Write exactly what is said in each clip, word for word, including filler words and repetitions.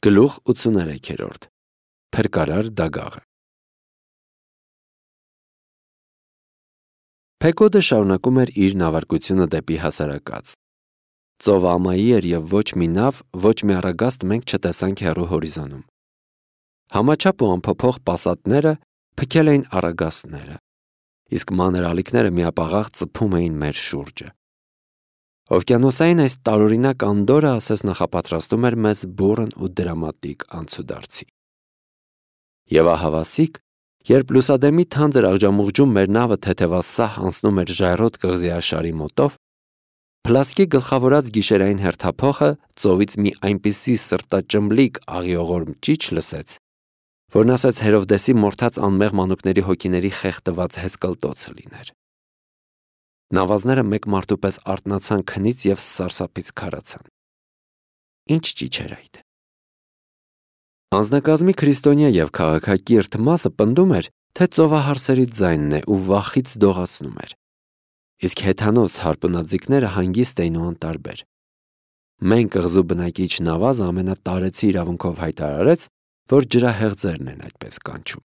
Գլուխ ութսուներեքերորդ Փրկարար դագաղը Փեկոդը շարունակում էր իր նավարկությունը դեպի հասարակած։ Ծովը ամայի էր և ոչ մի նավ, ոչ մի առագաստ մենք չտեսանք հեռու հորիզոնում։ Համաչափ ու անփոփոխ պասատները փքել էին առագաստները, իսկ մանր ալիքները միապաղաղ ծփում էին մեր շուրջը։ Օվկիանոսային այս տարօրինակ անդորրը ասես նախապատրաստում էր մեզ բուռն ու դրամատիկ անցուդարձի։ Եվ ահավասիկ, երբ լուսադեմի թանձր աղջամուղջում մեր նավը թեթևասահ անցնում էր Ժայռոտ կղզի աշարի մոտով, Փլասկի գլխավորած գիշերային հերթափոխը ծովից մի այնպիսի սրտաճմլիկ աղիողոր ճիչ լսեց, որն ասաց Հերովդեսի մորթած անմեղ մանուկների հոգիների խեղդված հեսկլտոցը լիներ։ Նավազները մեկ մարդու պես արթնացան քնից և սարսափից քարացան։ Ինչ ճիչ էր այդ։ Անձնակազմի քրիստոնյա և քաղաքակիրթ մասը պնդում էր, թե ծովահարսերի ձայնն է ու վախից դողացնում էր, իսկ հեթանոս հարպունաձիգները հանգիստ էին ու անտարբեր։ Մեն կղզու բնակիչ նավազը ամենատարեցի իրավունքով հայտարարեց, որ ջրահեղձերն են այդպես կանչում։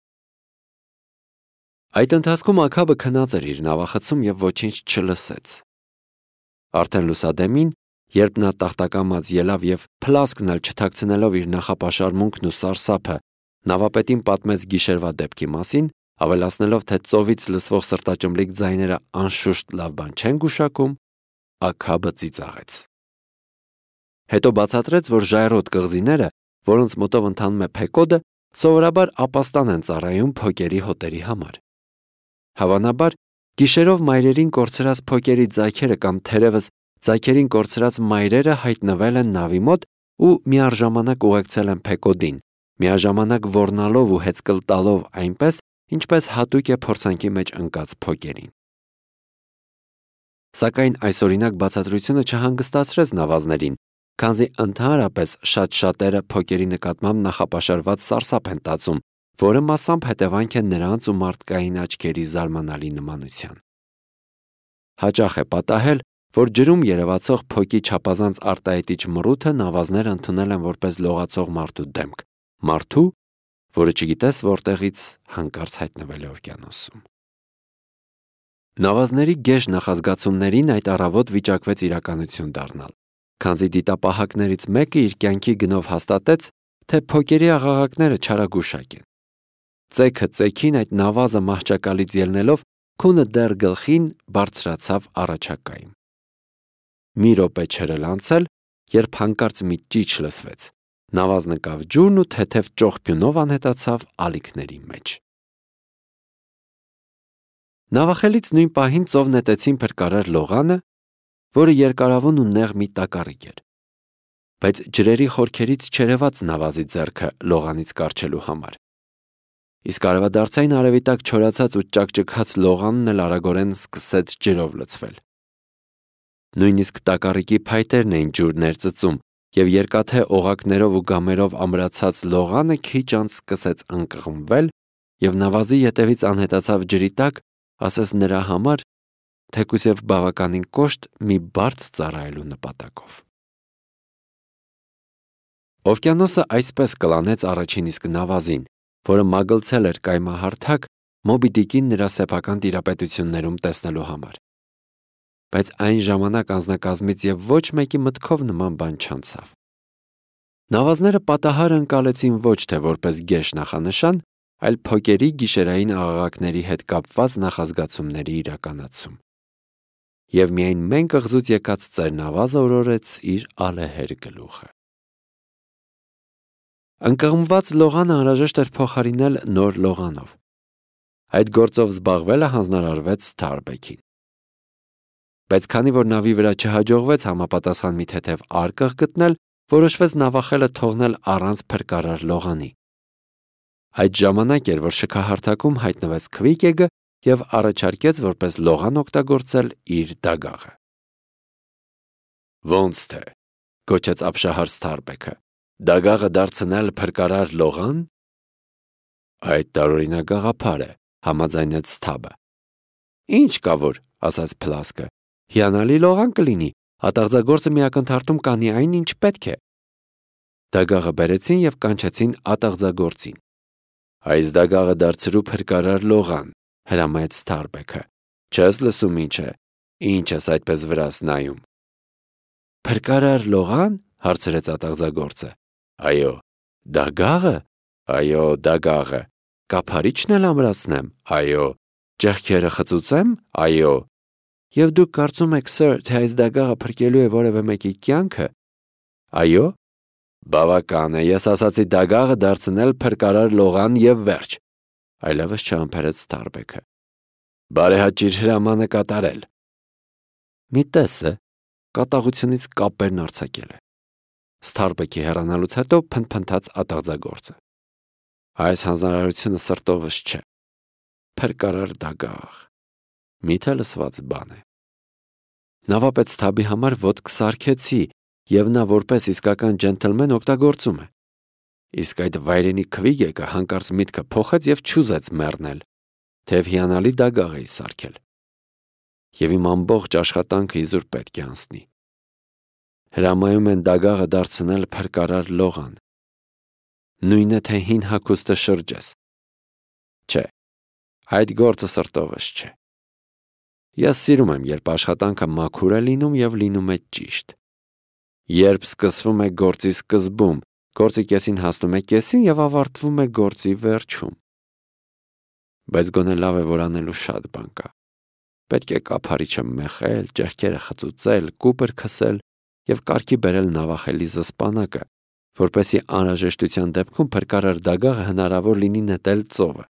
Այդ ընթացքում Աքաբը քնած էր իր նավախցում և ոչինչ չլսեց։ Արդեն լուսադեմին, երբ նա տախտակամած ելավ և Փլասկն էլ չթաքցնելով իր նախապաշարմունքն ու սարսափը նավապետին պատմեց գիշերվա դեպքի մասին, ավելացնելով, թե ծովից լսվող սրտաճմլիկ ձայները անշուշտ լավ բան չեն գուշակում, Աքաբը ծիծաղեց։ Հետո բացատրեց, որ Ժայռոտ կղզիները, որոնց մոտով ընթանում է Փեկոդը, սովորաբար ապաստան են ծառայում փոկերի հոտերի համար։ Հավանաբար, գիշերով մայրերին կորցրած փոկերի ձայքերը կամ թերևս ձայքերին կորցրած մայրերը հայտնվել են նավի մոտ ու միառժամանակ ուղեկցել են Փեկոդին, միաժամանակ ոռնալով ու հեծկլ տալով այնպես, ինչպես հատուկ է փորձանքի մեջ ընկած փոկերին։ Սակայն այսօրինակ բացատրությունը չհանգստացրեց նավազներին, քանզի ընդհանրապես շատ շատերը փոկերի նկատմամբ նախապաշարված սարսափ են տածում, որը մասամբ հետևանք է նրանց ու մարդկային աչքերի զարմանալի նմանության։ Հաճախ է պատահել, որ ջրում երևացող փոկի չափազանց արտահայտիչ մռութը նավազները ընդունել են որպես լողացող մարդու դեմք, մարդու, որը չգիտես որտեղից հանկարծ հայտնվել է օվկիանոսում։ Նավազների գեշ նախազգացումներին այդ առավոտ վիճակվեց իրականություն դառնալ, քանզի դիտապահակներից մեկը իր կյանքի գնով հաստատեց, թե փոկերի աղաղակները չարագուշակ են։ Ծեքը ծեքին այդ նավազը մահճակալից ելնելով քունը դեռ գլխին բարձրացավ առաջակայում։ Մի րոպե չէր էլ անցել, երբ հանկարծ մի ճիչ լսվեց։ Նավազն ընկավ ջուրն ու թեթև ճողփյունով անհետացավ ալիքների մեջ։ Նավախելից նույն պահին ծով նետեցին փրկարար լողանը, որը երկարավուն ու նեղ մի տակառիկ էր, բայց ջրերի խորքերից չերևաց նավազի ձեռքը լողանից կառչելու համար։ Իսկ արևադարձային արևի տակ չորացած ու ճակճկած լողանն էլ արագորեն սկսեց ջրով լցվել։ Նույնիսկ տակառիկի փայտերն էին ջուր ներծծում, և երկաթե օղակներով ու գամերով ամրացած լողանը քիչ անց սկսեց ընկղմվել, և նավազի ետևից անհետացավ ջրի տակ, ասես նրա համար, թեկուզև բավականին կոշտ մի բարդ ծառայելու նպատակով։ Օվկիանոսը այսպես կլանեց առաջին իսկ նավազին, որը մագլցել էր կայմահարթակ Մոբի Դիկին նրա սեփական տիրապետություններում տեսնելու համար։ Բայց այն ժամանակ անձնակազմից և ոչ մեկի մտքով նման բան չանցավ։ Նավազները պատահարը ընկալեցին ոչ թե որպես գեշ նախանշան, այլ փոկերի գիշերային աղաղակների հետ կապված նախազգացումների իրականացում։ Եվ միայն մեն կղզուց եկած ծեր նավազը օրորեց իր ալեհեր գլուխը։ Ընկղմված լողանը անհրաժեշտ էր փոխարինել նոր լողանով։ Այդ գործով զբաղվելը հանձնարարվեց Սթարբեքին։ Բայց քանի որ նավի վրա չհաջողվեց համապատասխան մի թեթև արկղ գտնել, որոշվեց նավախելը թողնել առանց փրկարար լողանի։ Այդ ժամանակ էր, որ շքահարթակում հայտնվեց Քվիկեգը և առաջարկեց որպես լողան օգտագործել իր դագաղը։ Ոնց թե, գոչեց ապշահար Սթարբեքը, դագաղը դարձնել փրկարար լողան։ Այդ տարօրինակ գաղափար է, համաձայնեց Սթաբը։ Ինչ կա որ, ասաց Փլասկը, հիանալի լողան կլինի, հատաղձագործը մի ակնթարթում կանի այն, ինչ պետք է։ Դագաղը բերեցին և կանչեցին ատաղձագործին։ Այս դագաղը դարձրու փրկարար լողան, հրամայեց Սթարբեքը։ Չես լսում ինչ է, ինչ ես այդպես վրաս նայում։ Փրկարար լողան, հարցրեց ատաղձագործը։ Այո, դագաղը, այո, դագաղը, կափարիչն էլ ամրացնեմ, այո, ճեղքերը խծուծեմ, այո։ Եվ դուք կարծում եք, սըր, թե այս դագաղը փրկելու է որևէ մեկի կյանքը։ Այո։ Բավական է, ես ասացի դագաղը դարձնել փրկարար լողան և վերջ, այլևս չհամբերեց Սթարբեքը։ Բարեհաճիր հրամանը կատարել։ Մի տեսը, կատաղությունից կապերն արձակել է։ Սթարբեքի հեռանալուց հետո փնթփնթաց ատաղձագործը։ Այս հանձնարարությունը սրտովս չէ։ Փրկարար դագաղ։ Միթե լսված բան է։ Նավապետ Սթաբի համար ոտք սարքեցի, և նա որպես իսկական ջենթլմեն օգտագործում է։ Իսկ այդ վայրենի քվիգեկը հանկարծ միտքը փոխեց և չուզեց մեռնել, թեև հիանալի դագաղ էի սարքել։ Եվ իմ ամբողջ աշխատանքը իզուր պետք է անցնի։ Հրամայում են դագաղը դարձնել փրկարար լողան։ Նույն է, թե հին հագուստը շրջես։ Չէ, այդ գործը սրտովս չէ։ Ես սիրում եմ, երբ աշխատանքը մաքուր է լինում և լինում է ճիշտ։ Երբ սկսվում է գործի սկզբում, գործի կեսին հասնում է կեսին և ավարտվում է գործի վերջում։ Բայց գոնե լավ է, որ անելու շատ բան կա։ Պետք է կափարիչը մեխել, ճեղքերը խծուծել, կուպր քսել և կարգի բերել նավախելի զսպանակը, որպեսզի անհրաժեշտության դեպքում փրկարար դագաղը հնարավոր լինի նետել ծովը։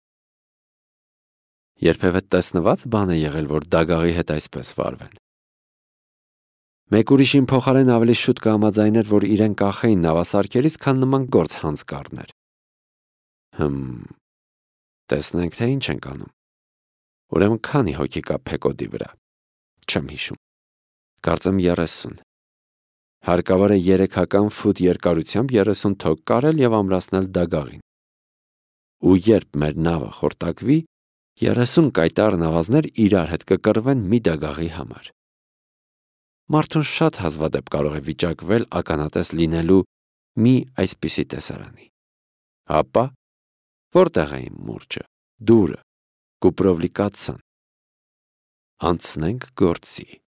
Երբևէ տեսնված բան է եղել, որ դագաղի հետ այսպես վարվեն։ Մեկ ուրիշին փոխարեն ավելի շուտ կհամաձայներ, որ իրեն կախեին նավասարքերից, քան նման գործ հանձ կառներ։ Հմ, տեսնենք, թե ինչ ենք անում։ Ուրեմն քանի հոգի կա Փեկոդի վրա։ Չեմ հիշում։ Կարծեմ երեսուն։ Հարկավոր է երեքական ֆուտ երկարությամբ երեսուն թոք կարել և ամրացնել դագաղին։ Ու երբ մեր նավը խորտակվի, երեսուն կայտառ նավազներ իրար հետ կկռվեն մի դագաղի համար։ Մարդուն շատ հազվադեպ կարող է վիճակվել ականատես լինելու մի այսպիսի տեսարանի։ Ապա որտեղ է իմ մուրճը, դուրը, կուպրովլի կաթսան։ Անցնենք գործի։